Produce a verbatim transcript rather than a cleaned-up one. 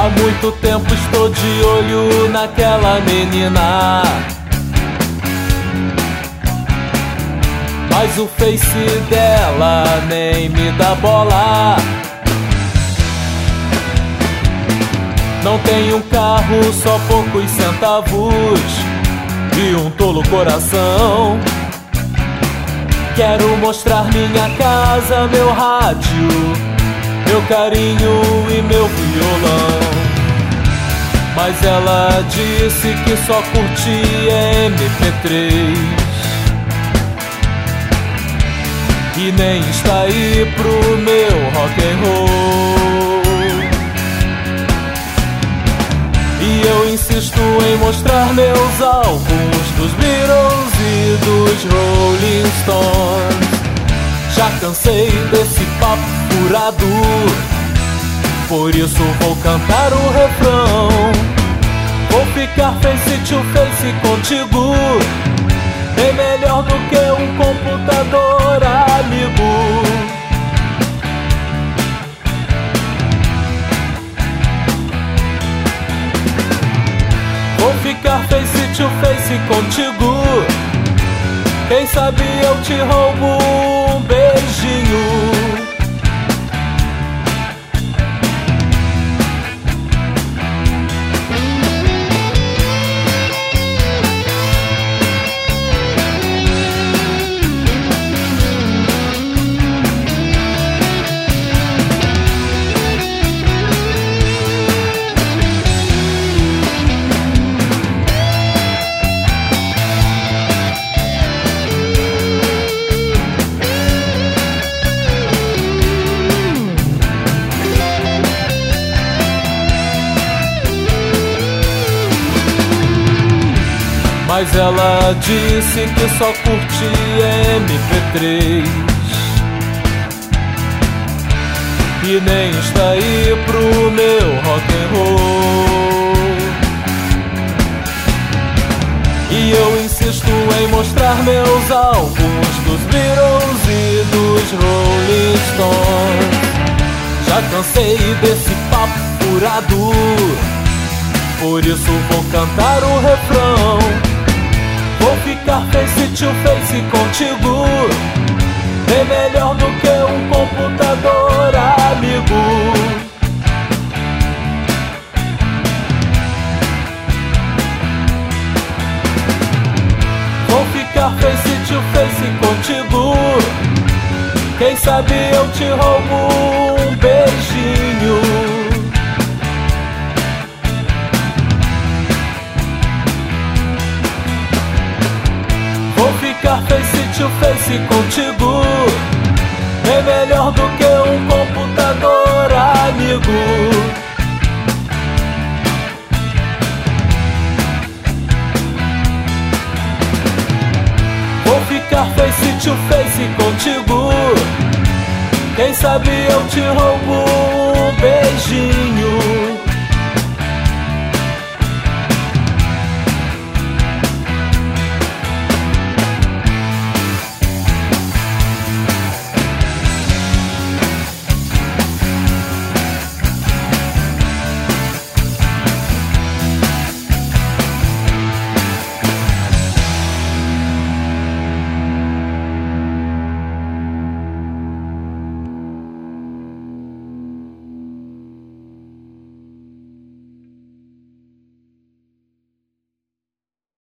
Há muito tempo estou de olho naquela menina, mas o face dela nem me dá bola. Não tem um carro, só poucos centavos e um tolo coração. Quero mostrar minha casa, meu rádio, meu carinho e meu violão. Mas ela disse que só curtia M P três e nem está aí pro meu rock and roll. E eu insisto em mostrar meus álbuns dos Beatles e dos Rolling Stones. Já cansei desse papo furado, por isso vou cantar o refrão. Vou ficar face to face contigo, bem melhor do que um computador amigo. Vou ficar face to face contigo, quem sabe eu te roubo um beijinho. Mas ela disse que só curtia M P três e nem está aí pro meu rock and roll. E eu insisto em mostrar meus álbuns dos Beatles e dos Rolling Stones. Já cansei desse papo furado, por isso vou cantar o refrão. Vou ficar face to face contigo, bem melhor do que um computador amigo. Vou ficar face to face contigo, quem sabe eu te roubo um beijinho. Vou ficar face to face contigo, é melhor do que um computador amigo. Vou ficar face to face contigo, quem sabe eu te roubo um beijinho.